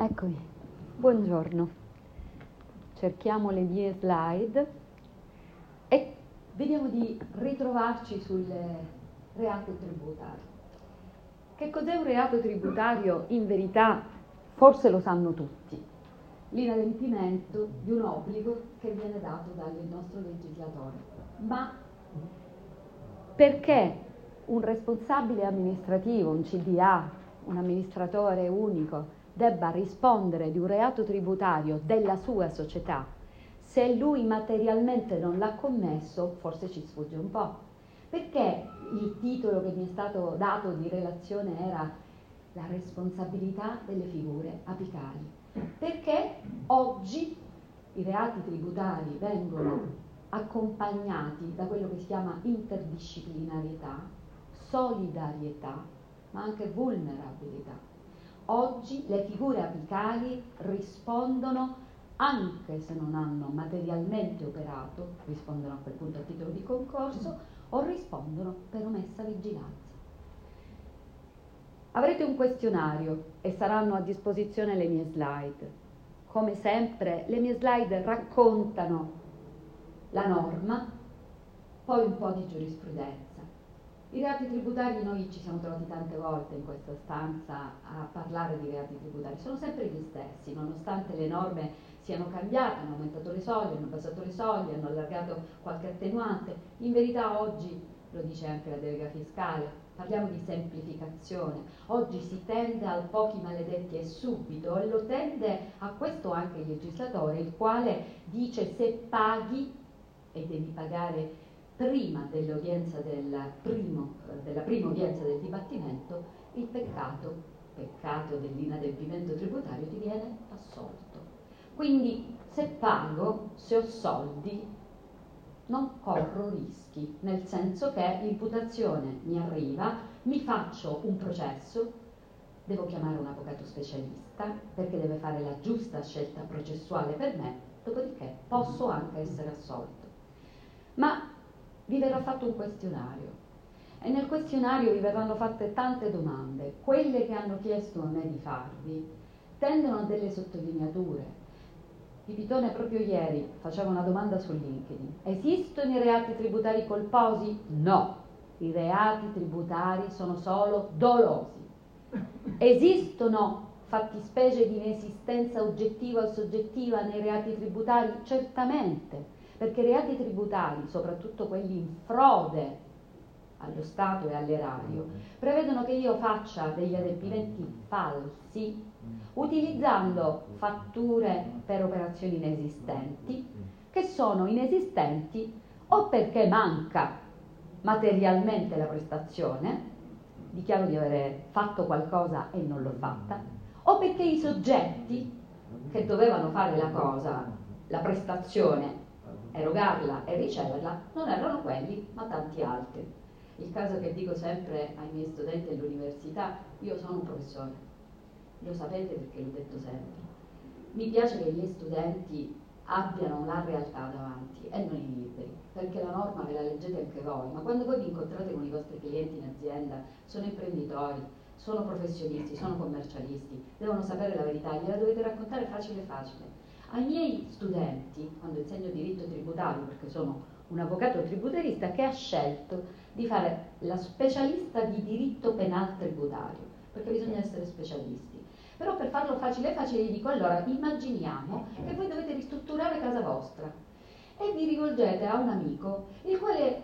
Eccomi, buongiorno. Cerchiamo le mie slide e vediamo di ritrovarci sul reato tributario. Che cos'è un reato tributario? In verità, forse lo sanno tutti. L'inadempimento di un obbligo che viene dato dal nostro legislatore. Ma perché un responsabile amministrativo, un CDA, un amministratore unico, debba rispondere di un reato tributario della sua società, se lui materialmente non l'ha commesso, forse ci sfugge un po'. Perché il titolo che mi è stato dato di relazione era la responsabilità delle figure apicali? Perché oggi i reati tributari vengono accompagnati da quello che si chiama interdisciplinarietà, solidarietà, ma anche vulnerabilità. Oggi le figure apicali rispondono, anche se non hanno materialmente operato, rispondono a quel punto a titolo di concorso o rispondono per omessa vigilanza. Avrete un questionario e saranno a disposizione le mie slide. Come sempre, le mie slide raccontano la norma, poi un po' di giurisprudenza. I reati tributari, noi ci siamo trovati tante volte in questa stanza a parlare di reati tributari, sono sempre gli stessi, nonostante le norme siano cambiate, hanno aumentato le soglie, hanno abbassato le soglie, hanno allargato qualche attenuante. In verità oggi, lo dice anche la delega fiscale, parliamo di semplificazione. Oggi si tende al pochi maledetti e subito, e lo tende a questo anche il legislatore, il quale dice: se paghi, e devi pagare prima dell'udienza della prima udienza del dibattimento, il peccato dell'inadempimento tributario ti viene assolto. Quindi se pago, se ho soldi, non corro rischi, nel senso che l'imputazione mi arriva, mi faccio un processo, devo chiamare un avvocato specialista perché deve fare la giusta scelta processuale per me, dopodiché posso anche essere assolto. Ma vi verrà fatto un questionario e nel questionario vi verranno fatte tante domande. Quelle che hanno chiesto a me di farvi tendono a delle sottolineature. Pipitone proprio ieri faceva una domanda su LinkedIn: esistono i reati tributari colposi? No, i reati tributari sono solo dolosi. Esistono fattispecie di inesistenza oggettiva o soggettiva nei reati tributari? Certamente, perché i reati tributari, soprattutto quelli in frode allo Stato e all'erario, prevedono che io faccia degli adempimenti falsi utilizzando fatture per operazioni inesistenti, che sono inesistenti o perché manca materialmente la prestazione, dichiaro di avere fatto qualcosa e non l'ho fatta, o perché i soggetti che dovevano fare la cosa, la prestazione, erogarla e riceverla, non erano quelli, ma tanti altri. Il caso che dico sempre ai miei studenti all'università: io sono un professore, lo sapete perché l'ho detto sempre. Mi piace che i miei studenti abbiano la realtà davanti e non i libri, perché la norma ve la leggete anche voi, ma quando voi vi incontrate con i vostri clienti in azienda, sono imprenditori, sono professionisti, sono commercialisti, devono sapere la verità, gliela dovete raccontare facile facile. Ai miei studenti, quando insegno diritto tributario, perché sono un avvocato tributarista che ha scelto di fare la specialista di diritto penale tributario, perché bisogna essere specialisti. Però per farlo facile facile gli dico: allora immaginiamo che voi dovete ristrutturare casa vostra e vi rivolgete a un amico il quale,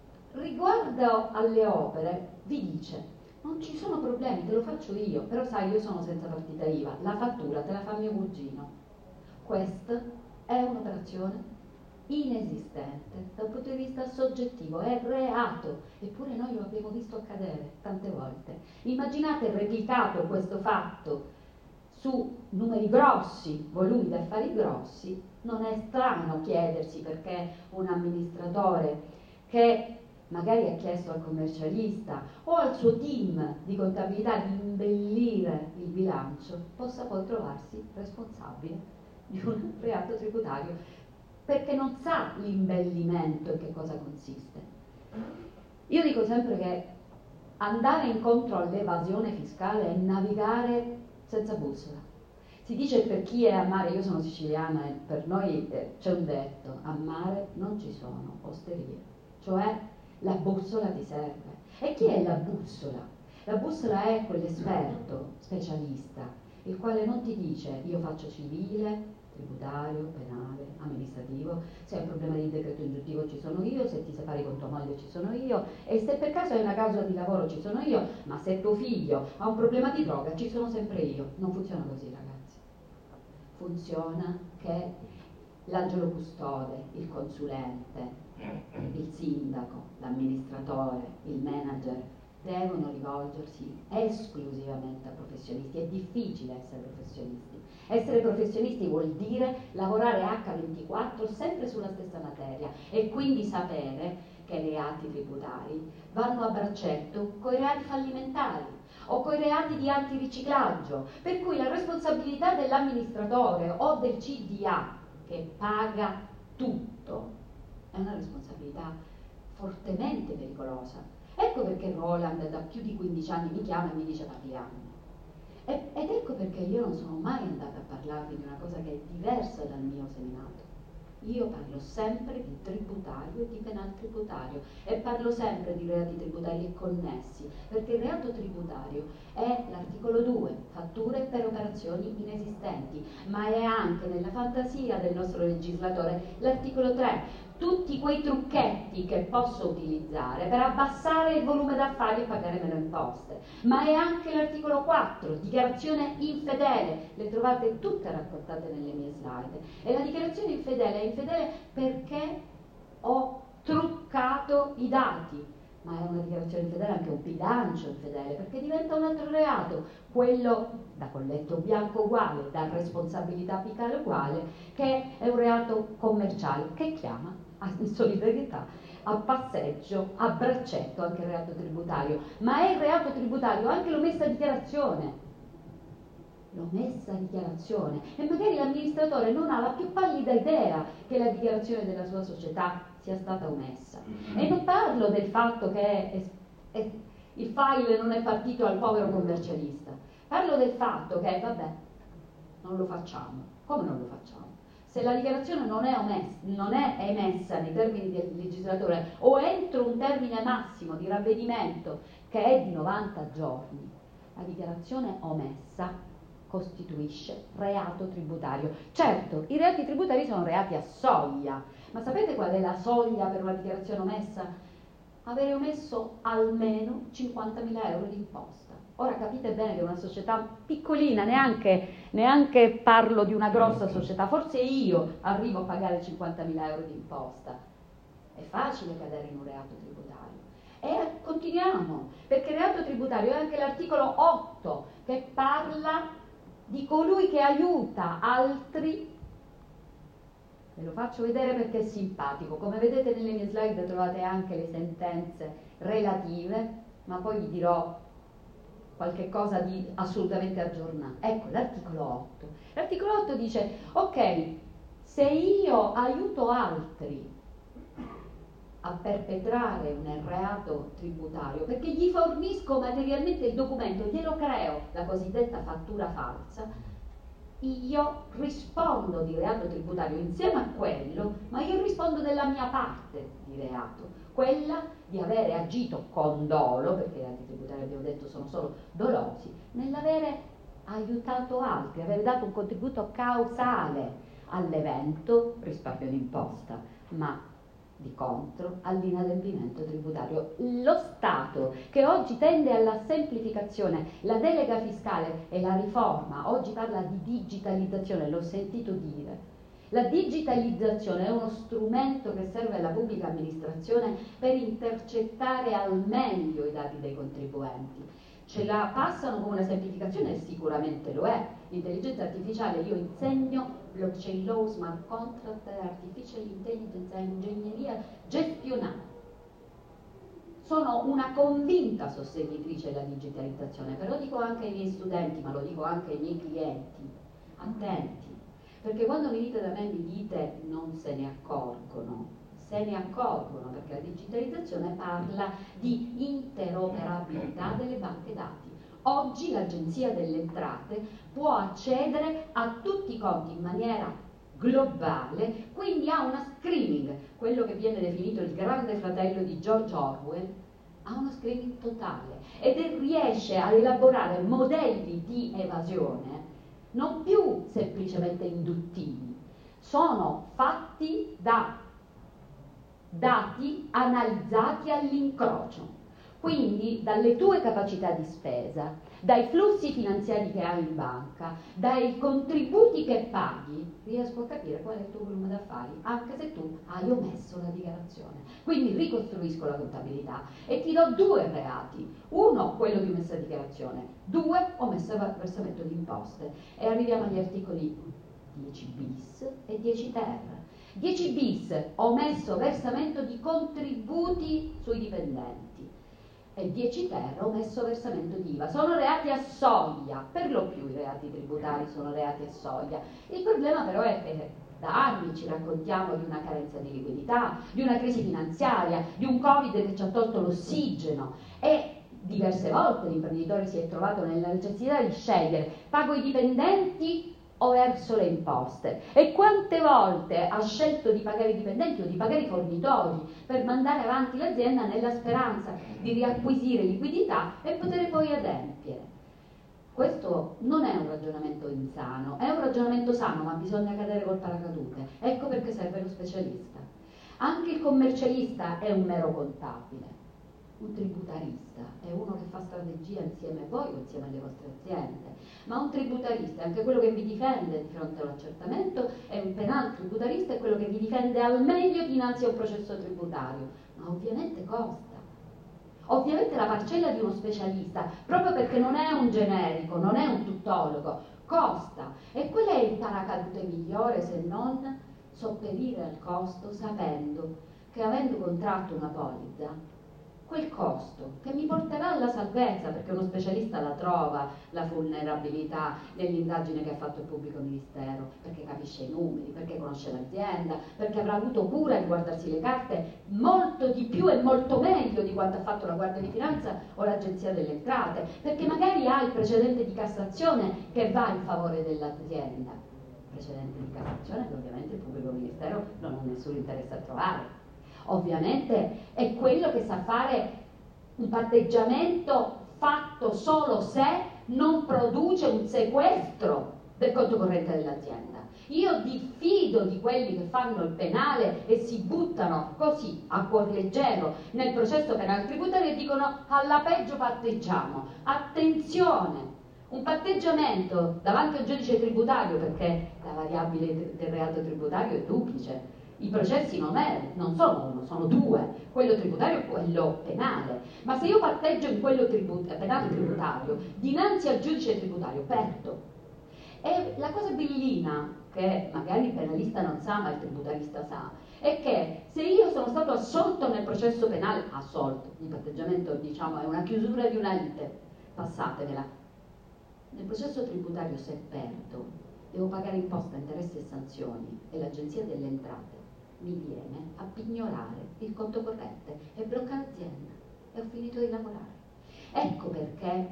riguardo alle opere, vi dice: non ci sono problemi, te lo faccio io, però sai, io sono senza partita IVA, la fattura te la fa mio cugino. Questa è un'operazione inesistente dal punto di vista soggettivo, è reato, eppure noi lo abbiamo visto accadere tante volte. Immaginate replicato questo fatto su numeri grossi, volumi d'affari grossi. Non è strano chiedersi perché un amministratore che magari ha chiesto al commercialista o al suo team di contabilità di imbellire il bilancio possa poi trovarsi responsabile di un reato tributario, perché non sa l'imbellimento e che cosa consiste. Io dico sempre che andare incontro all'evasione fiscale è navigare senza bussola. Si dice per chi è a mare, io sono siciliana e per noi c'è un detto, a mare non ci sono osterie, cioè la bussola ti serve. E chi è la bussola? La bussola è quell'esperto specialista, il quale non ti dice io faccio civile, tributario, penale, amministrativo, se hai un problema di decreto ingiuntivo ci sono io, se ti separi con tua moglie ci sono io, e se per caso hai una causa di lavoro ci sono io, ma se tuo figlio ha un problema di droga ci sono sempre io. Non funziona così, ragazzi. Funziona che l'angelo custode, il consulente, il sindaco, l'amministratore, il manager devono rivolgersi esclusivamente a professionisti. È difficile essere professionisti. Essere professionisti vuol dire lavorare H24 sempre sulla stessa materia e quindi sapere che i reati tributari vanno a braccetto con i reati fallimentari o con i reati di antiriciclaggio, per cui la responsabilità dell'amministratore o del CDA che paga tutto è una responsabilità fortemente pericolosa. Ecco perché Roland da più di 15 anni mi chiama e mi dice parliamo. Ed ecco perché io non sono mai andata a parlarvi di una cosa che è diversa dal mio seminato. Io parlo sempre di tributario e di penal tributario e parlo sempre di reati tributari e connessi, perché il reato tributario è l'articolo 2, fatture per operazioni inesistenti, ma è anche nella fantasia del nostro legislatore l'articolo 3, tutti quei trucchetti che posso utilizzare per abbassare il volume d'affari e pagare meno imposte, ma è anche l'articolo 4, dichiarazione infedele, le trovate tutte raccontate nelle mie slide, e la dichiarazione infedele è infedele perché ho truccato i dati, ma è una dichiarazione infedele anche un bilancio infedele, perché diventa un altro reato, quello da colletto bianco uguale, da responsabilità apicale uguale, che è un reato commerciale, che chiama in solidarietà, a passeggio, a braccetto anche il reato tributario, ma è il reato tributario anche l'omessa dichiarazione. L'omessa dichiarazione, e magari l'amministratore non ha la più pallida idea che la dichiarazione della sua società sia stata omessa. E non parlo del fatto che il file non è partito al povero commercialista, parlo del fatto che, vabbè, non lo facciamo. Come non lo facciamo? Se la dichiarazione non è emessa nei termini del legislatore o entro un termine massimo di ravvedimento che è di 90 giorni, la dichiarazione omessa costituisce reato tributario. Certo, i reati tributari sono reati a soglia, ma sapete qual è la soglia per una dichiarazione omessa? Avere omesso almeno 50.000 euro di imposta. Ora capite bene che una società piccolina, neanche parlo di una grossa società, forse io arrivo a pagare 50.000 euro di imposta. È facile cadere in un reato tributario. E continuiamo, perché il reato tributario è anche l'articolo 8 che parla di colui che aiuta altri. Ve lo faccio vedere perché è simpatico. Come vedete nelle mie slide trovate anche le sentenze relative, ma poi vi dirò qualche cosa di assolutamente aggiornato. Ecco l'articolo 8. L'articolo 8 dice, ok, se io aiuto altri a perpetrare un reato tributario, perché gli fornisco materialmente il documento, glielo creo, la cosiddetta fattura falsa, io rispondo di reato tributario insieme a quello, ma io rispondo della mia parte di reato, quella di avere agito con dolo, perché i reati tributari abbiamo detto sono solo dolosi, nell'avere aiutato altri, avere dato un contributo causale all'evento risparmio d'imposta, ma di contro all'inadempimento tributario. Lo Stato, che oggi tende alla semplificazione, la delega fiscale e la riforma, oggi parla di digitalizzazione, l'ho sentito dire. La digitalizzazione è uno strumento che serve alla pubblica amministrazione per intercettare al meglio i dati dei contribuenti. Ce la passano come una semplificazione e sicuramente lo è. L'intelligenza artificiale, io insegno blockchain law, smart contract, artificial intelligence e ingegneria gestionale. Sono una convinta sostenitrice della digitalizzazione, però dico anche ai miei studenti, ma lo dico anche ai miei clienti, attenti, perché quando venite da me mi dite non se ne accorgono perché la digitalizzazione parla di interoperabilità delle banche dati. Oggi l'Agenzia delle Entrate può accedere a tutti i conti in maniera globale, quindi ha una screening, quello che viene definito il grande fratello di George Orwell, ha uno screening totale ed riesce a elaborare modelli di evasione non più semplicemente induttivi, sono fatti da dati analizzati all'incrocio. Quindi dalle tue capacità di spesa, dai flussi finanziari che hai in banca, dai contributi che paghi, riesco a capire qual è il tuo volume d'affari, anche se tu hai omesso la dichiarazione. Quindi ricostruisco la contabilità e ti do due reati. Uno, quello di omessa dichiarazione. Due, omesso versamento di imposte. E arriviamo agli articoli 10 bis e 10 ter. 10 bis, omesso versamento di contributi sui dipendenti. E 10 ter, omesso versamento di IVA. Sono reati a soglia, per lo più i reati tributari sono reati a soglia. Il problema però è che da anni ci raccontiamo di una carenza di liquidità, di una crisi finanziaria, di un Covid che ci ha tolto l'ossigeno e diverse volte l'imprenditore si è trovato nella necessità di scegliere: pago i dipendenti o verso le imposte? E quante volte ha scelto di pagare i dipendenti o di pagare i fornitori per mandare avanti l'azienda nella speranza di riacquisire liquidità e poter poi adempiere? Questo non è un ragionamento insano, è un ragionamento sano, ma bisogna cadere col paracadute. Ecco perché serve lo specialista. Anche il commercialista è un mero contabile. Un tributarista è uno che fa strategia insieme a voi o insieme alle vostre aziende, ma un tributarista è anche quello che vi difende di fronte all'accertamento, e un penale tributarista è quello che vi difende al meglio dinanzi a un processo tributario, ma ovviamente costa. Ovviamente la parcella di uno specialista, proprio perché non è un generico, non è un tuttologo, costa. E qual è il paracadute migliore se non sopperire al costo sapendo che, avendo contratto una polizza, quel costo che mi porterà alla salvezza, perché uno specialista la trova la vulnerabilità nell'indagine che ha fatto il pubblico ministero, perché capisce i numeri, perché conosce l'azienda, perché avrà avuto cura di guardarsi le carte molto di più e molto meglio di quanto ha fatto la Guardia di Finanza o l'Agenzia delle Entrate, perché magari ha il precedente di Cassazione che va in favore dell'azienda, precedente di Cassazione che ovviamente il pubblico ministero non ha nessun interesse a trovare. Ovviamente è quello che sa fare un patteggiamento fatto solo se non produce un sequestro del conto corrente dell'azienda. Io diffido di quelli che fanno il penale e si buttano così a cuor leggero nel processo penale tributario e dicono: alla peggio patteggiamo. Attenzione! Un patteggiamento davanti a un giudice tributario, perché la variabile del reato tributario è duplice. I processi non sono uno, sono due, quello tributario e quello penale. Ma se io patteggio in quello penale tributario, dinanzi al giudice tributario, perdo. E la cosa bellina, che magari il penalista non sa ma il tributarista sa, è che se io sono stato assolto nel processo penale, assolto, il patteggiamento diciamo è una chiusura di una lite, passatemela, nel processo tributario se perdo, devo pagare imposta, interessi e sanzioni e l'Agenzia delle Entrate mi viene a pignorare il conto corrente e blocca l'azienda e ho finito di lavorare. Ecco perché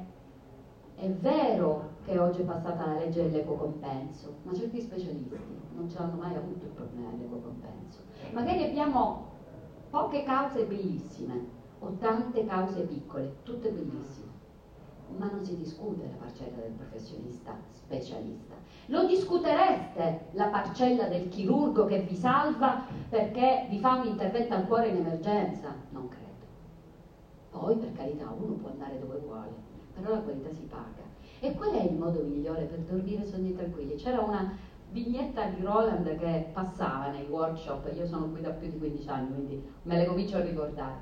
è vero che oggi è passata la legge dell'equo compenso, ma certi specialisti non ce l'hanno mai avuto il problema dell'equo compenso. Magari abbiamo poche cause bellissime o tante cause piccole, tutte bellissime, ma non si discute la parcella del professionista specialista. Lo discutereste la parcella del chirurgo che vi salva perché vi fa un intervento al cuore in emergenza? Non credo. Poi, per carità, uno può andare dove vuole, però la qualità si paga. E qual è il modo migliore per dormire sogni tranquilli? C'era una vignetta di Roland che passava nei workshop, io sono qui da più di 15 anni, quindi me le comincio a ricordare,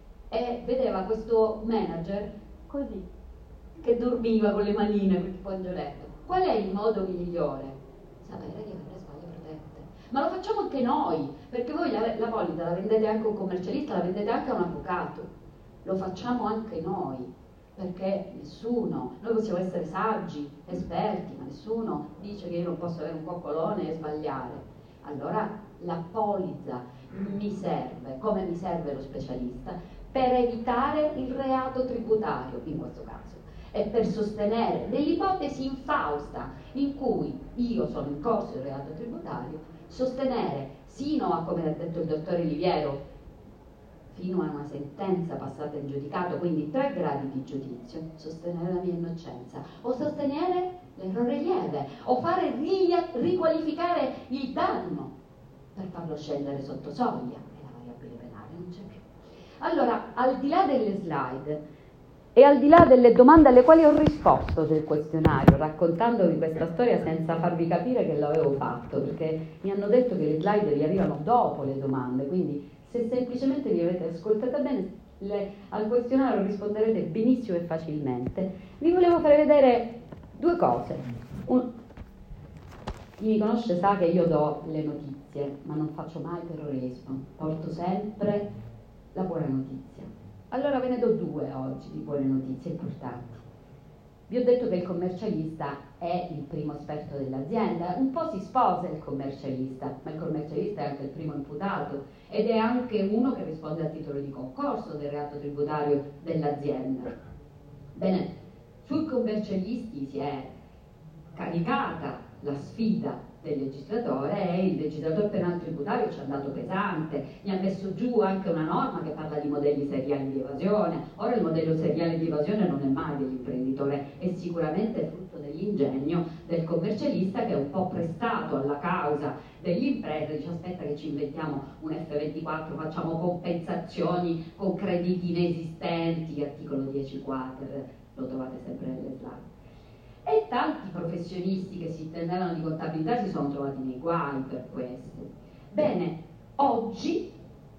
e vedeva questo manager così, che dormiva con le manine, tipo angioletto. Qual è il modo migliore? Sapere di avere le spalle protette. Ma lo facciamo anche noi, perché voi la polizza la vendete anche a un commercialista, la vendete anche a un avvocato. Lo facciamo anche noi, perché nessuno, noi possiamo essere saggi, esperti, ma nessuno dice che io non posso avere un coccolone e sbagliare. Allora la polizza mi serve, come mi serve lo specialista, per evitare il reato tributario, in questo caso. e per sostenere nell'ipotesi infausta in cui io sono in corso di reato tributario, sostenere sino a, come ha detto il dottore Liviero, fino a una sentenza passata in giudicato, quindi 3 gradi di giudizio, sostenere la mia innocenza, o sostenere l'errore lieve, o fare riqualificare il danno per farlo scendere sotto soglia, e la variabile penale non c'è più. Allora, al di là delle slide e al di là delle domande alle quali ho risposto del questionario, raccontandovi questa storia senza farvi capire che l'avevo fatto, perché mi hanno detto che le slide vi arrivano dopo le domande, quindi se semplicemente vi avete ascoltata bene, al questionario risponderete benissimo e facilmente. Vi volevo fare vedere 2 cose. Chi mi conosce sa che io do le notizie, ma non faccio mai terrorismo, porto sempre la buona notizia. Allora ve ne do 2 oggi di buone notizie importanti. Vi ho detto che il commercialista è il primo esperto dell'azienda, un po' si sposa il commercialista, ma il commercialista è anche il primo imputato ed è anche uno che risponde a titolo di concorso del reato tributario dell'azienda. Bene, sui commercialisti si è caricata la sfida del legislatore e il legislatore penale tributario ci è andato pesante, mi ha messo giù anche una norma che parla di modelli seriali di evasione. Ora il modello seriale di evasione non è mai dell'imprenditore, è sicuramente frutto dell'ingegno del commercialista che è un po' prestato alla causa dell'impresa, dice aspetta che ci inventiamo un F24, facciamo compensazioni con crediti inesistenti, articolo 10 quater, lo trovate sempre nelle slide. E tanti professionisti che si intendevano di contabilità si sono trovati nei guai per questo. Bene, oggi,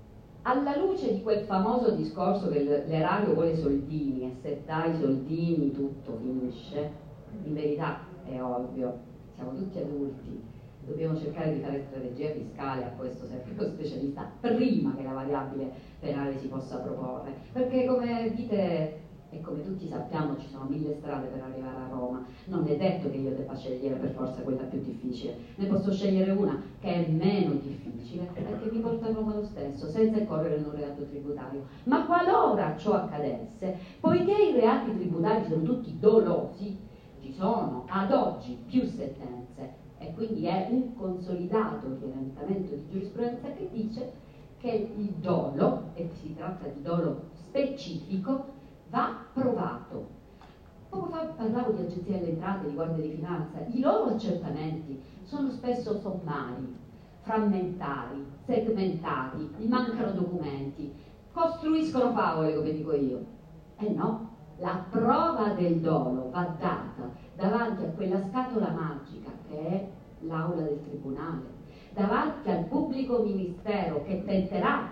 alla luce di quel famoso discorso che l'erario vuole soldini e se dai soldini tutto finisce, in verità è ovvio, siamo tutti adulti, dobbiamo cercare di fare strategia fiscale, a questo serve lo specialista, prima che la variabile penale si possa proporre, perché come dite e come tutti sappiamo ci sono 1000 strade per arrivare a Roma, non è detto che io debba scegliere per forza quella più difficile, ne posso scegliere una che è meno difficile e che mi porta a Roma lo stesso, senza incorrere in un reato tributario. Ma qualora ciò accadesse, poiché i reati tributari sono tutti dolosi, ci sono ad oggi più sentenze e quindi è un consolidato orientamento di giurisprudenza che dice che il dolo, e si tratta di dolo specifico, va provato. Poco fa parlavo di agenzia delle entrate, di guardia di finanza, i loro accertamenti sono spesso sommari, frammentari, segmentati, gli mancano documenti, costruiscono favole come dico io. E no, la prova del dolo va data davanti a quella scatola magica che è l'aula del tribunale, davanti al pubblico ministero che tenterà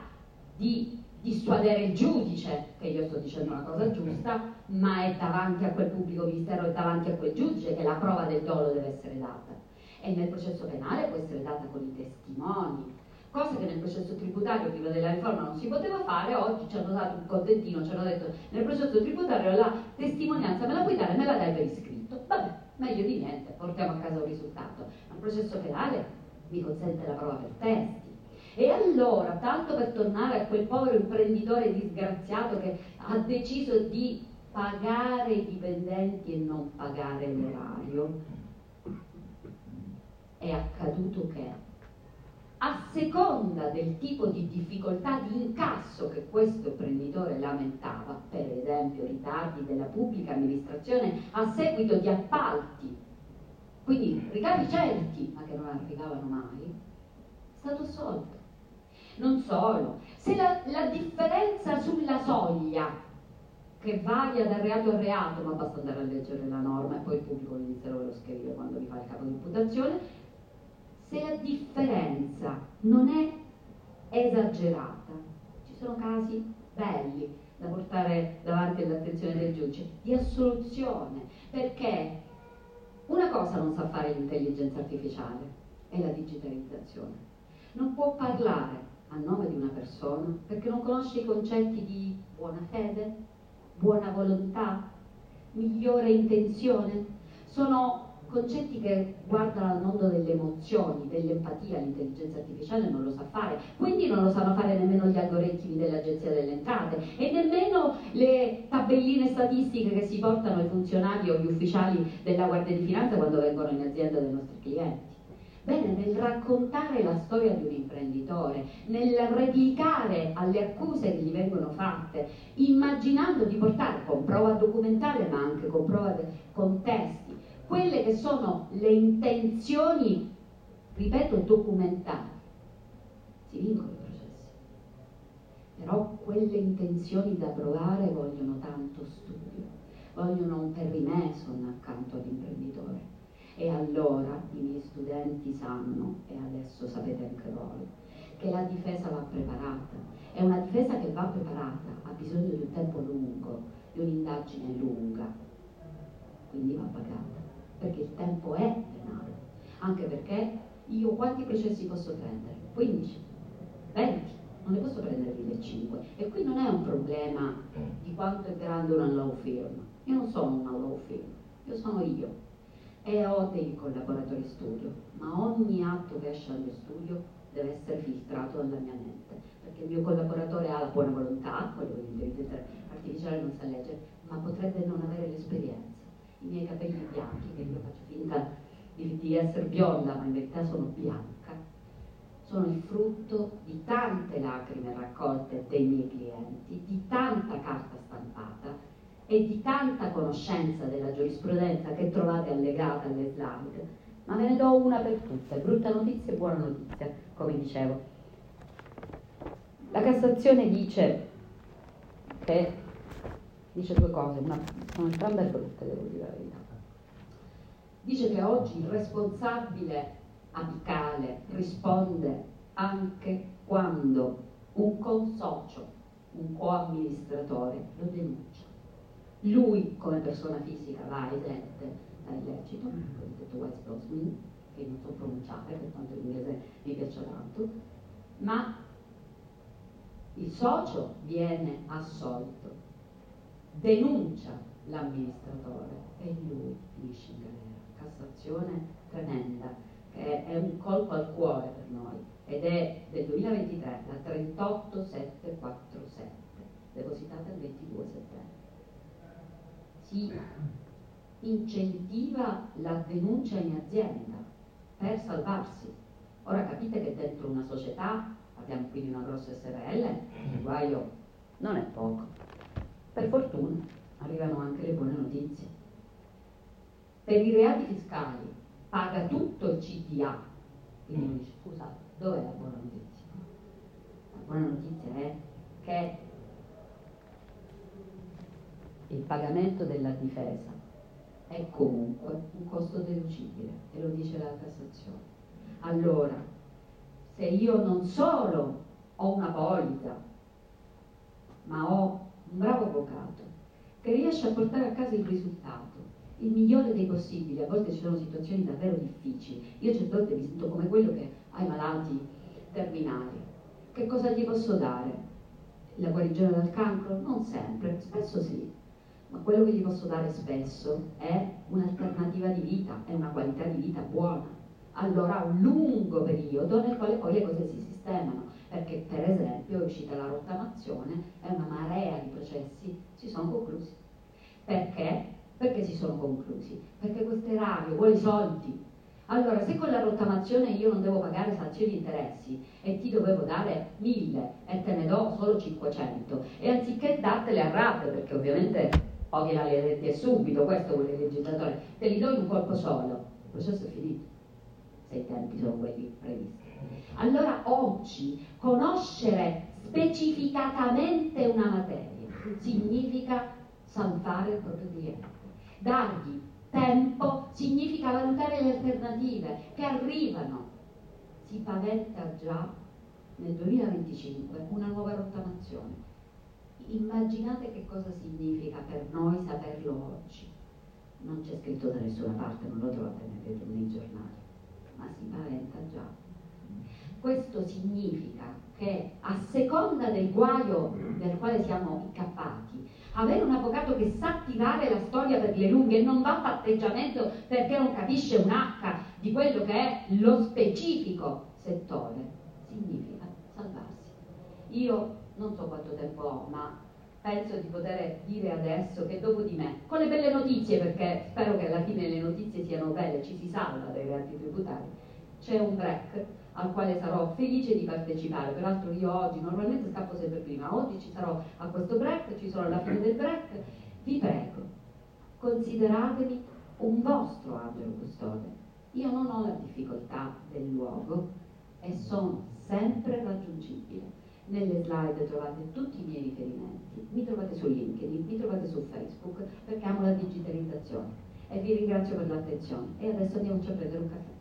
di dissuadere il giudice che io sto dicendo una cosa giusta, ma è davanti a quel pubblico ministero e davanti a quel giudice che la prova del dolo deve essere data. E nel processo penale può essere data con i testimoni, cosa che nel processo tributario prima della riforma non si poteva fare. Oggi ci hanno dato un contentino, ci hanno detto nel processo tributario la testimonianza me la puoi dare, me la dai per iscritto. Vabbè, meglio di niente, portiamo a casa un risultato. Ma il processo penale mi consente la prova per testi. E allora, tanto per tornare a quel povero imprenditore disgraziato che ha deciso di pagare i dipendenti e non pagare l'erario, è accaduto che, a seconda del tipo di difficoltà di incasso che questo imprenditore lamentava, per esempio ritardi della pubblica amministrazione a seguito di appalti, quindi ricavi certi ma che non arrivavano mai, è stato assolto. Non solo, se la differenza sulla soglia, che varia da reato a reato, ma basta andare a leggere la norma e poi il pubblico ministero lo scrive quando vi fa il capo di imputazione, se la differenza non è esagerata, ci sono casi belli da portare davanti all'attenzione del giudice, di assoluzione, perché una cosa non sa fare l'intelligenza artificiale, è la digitalizzazione. Non può parlare a nome di una persona perché non conosce i concetti di buona fede, buona volontà, migliore intenzione. Sono concetti che guardano al mondo delle emozioni, dell'empatia. L'intelligenza artificiale non lo sa fare, quindi non lo sanno fare nemmeno gli algoritmi dell'Agenzia delle Entrate e nemmeno le tabelline statistiche che si portano i funzionari o gli ufficiali della Guardia di Finanza quando vengono in azienda dei nostri clienti. Bene, nel raccontare la storia di un imprenditore, nel replicare alle accuse che gli vengono fatte, immaginando di portare con prova documentale ma anche con prova con testi, quelle che sono le intenzioni, ripeto, documentali, si vincono i processi. Però quelle intenzioni da provare vogliono tanto studio, vogliono un Perry Mason accanto all'imprenditore. E allora i miei studenti sanno, e adesso sapete anche voi, che la difesa va preparata. E una difesa che va preparata ha bisogno di un tempo lungo, di un'indagine lunga, quindi va pagata, perché il tempo è denaro. Anche perché io quanti processi posso prendere? 15, 20, non ne posso prendere 1.500. E qui non è un problema di quanto è grande una law firm. Io non sono una law firm, io sono io. E ho dei collaboratori studio, ma ogni atto che esce dal mio studio deve essere filtrato dalla mia mente, perché il mio collaboratore ha la buona volontà, quello che l'intelligenza artificiale non sa leggere, ma potrebbe non avere l'esperienza. I miei capelli bianchi, che io faccio finta di essere bionda, ma in verità sono bianca, sono il frutto di tante lacrime raccolte dei miei clienti, di tanta carta stampata e di tanta conoscenza della giurisprudenza che trovate allegata alle slide, ma ve ne do una per tutte, brutta notizia e buona notizia, come dicevo. La Cassazione dice due cose, sono entrambe brutte, devo dire la verità. Dice che oggi il responsabile apicale risponde anche quando un consocio, un coamministratore lo denuncia. Lui come persona fisica va esente da illecito, il cosiddetto West-Bosman, che non so pronunciare per quanto l'inglese mi piaccia tanto, ma il socio viene assolto, denuncia l'amministratore e lui finisce in galera. Cassazione tremenda, che è un colpo al cuore per noi, ed è del 2023, la 38747, depositata il 22 settembre. Si incentiva la denuncia in azienda per salvarsi. Ora capite che dentro una società, abbiamo quindi una grossa SRL, il guaio non è poco. Per fortuna arrivano anche le buone notizie. Per i reati fiscali paga tutto il CDA. Quindi uno dice, scusate, dov'è la buona notizia? La buona notizia è che il pagamento della difesa è comunque un costo deducibile, e lo dice la Cassazione. Allora, se io non solo ho una polizza, ma ho un bravo avvocato che riesce a portare a casa il risultato, il migliore dei possibili, a volte ci sono situazioni davvero difficili, io certe volte mi sento come quello che ha i malati terminali. Che cosa gli posso dare? La guarigione dal cancro? Non sempre, spesso sì. Ma quello che gli posso dare spesso è un'alternativa di vita, è una qualità di vita buona. Allora un lungo periodo nel quale poi le cose si sistemano, perché per esempio è uscita la rottamazione e una marea di processi si sono conclusi. Perché? Perché si sono conclusi? Perché questo erario vuole i soldi. Allora, se con la rottamazione io non devo pagare sanzioni e interessi e ti dovevo dare 1.000 e te ne do solo 500, e anziché dartele a rate, perché ovviamente paghi la e subito, questo vuole il legislatore, te li do in un colpo solo, il processo è finito, se i tempi sono quelli previsti. Allora oggi conoscere specificatamente una materia significa salvare il proprio cliente, dargli tempo significa valutare le alternative che arrivano. Si paventa già nel 2025 una nuova rottamazione. Immaginate che cosa significa per noi saperlo oggi. Non c'è scritto da nessuna parte, non lo trovate nei giornali, ma si paventa già. Questo significa che a seconda del guaio nel quale siamo incappati, Avere un avvocato che sa tirare la storia per le lunghe e non va patteggiamento perché non capisce un H di quello che è lo specifico settore, significa salvarsi. Io non so quanto tempo ho, ma penso di poter dire adesso che dopo di me, con le belle notizie, perché spero che alla fine le notizie siano belle, ci si salva dai reati tributari, c'è un break al quale sarò felice di partecipare. Peraltro io oggi normalmente scappo sempre prima, oggi ci sarò a questo break, ci sono alla fine del break. Vi prego, consideratemi un vostro angelo custode. Io non ho la difficoltà del luogo e sono sempre raggiungibile. Nelle slide trovate tutti i miei riferimenti, mi trovate su LinkedIn, mi trovate su Facebook, perché amo la digitalizzazione. E vi ringrazio per l'attenzione. E adesso andiamoci a prendere un caffè.